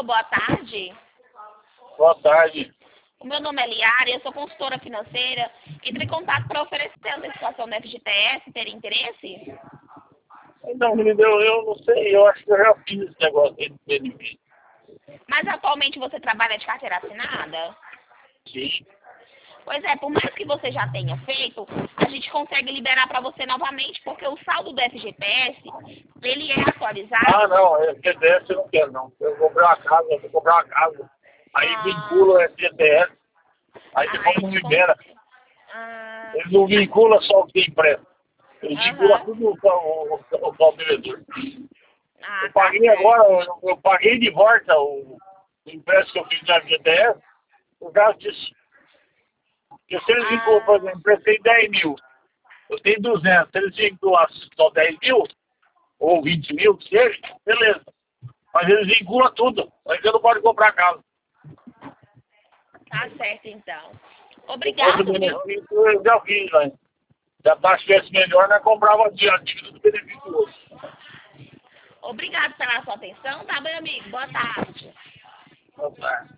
Alô, boa tarde. Boa tarde. O meu nome é Liara, eu sou consultora financeira. Entre em contato para oferecer a antecipação do FGTS, ter interesse? Não, eu não sei, eu acho que eu já fiz esse negócio aí do benefício. Mas atualmente você trabalha de carteira assinada? Sim. Pois é, por mais que você já tenha feito, a gente consegue liberar para você novamente, porque o saldo do FGTS, ele é atualizado. Ah, não, FGTS eu não quero, não. Eu vou comprar uma casa, Aí vincula o FGTS, aí depois não libera. Ele não vincula só o que empresta. Ele vincula tudo o devedor. Eu paguei agora, eu paguei de volta o empréstimo que eu fiz na FGTS por causa disso. Porque se eles vinculam, por exemplo, eu emprestei 10 mil, eu tenho 200, se eles vinculam só 10 mil, ou 20 mil, que seja, beleza. Mas eles vinculam tudo, aí você não pode comprar casa. Tá certo, então. Obrigado, Outro benefício eu já fiz, né? Se a taxa tivesse melhor, nós comprava a dívida do benefício hoje. Obrigado pela sua atenção, tá, meu amigo? Boa tarde. Boa tarde.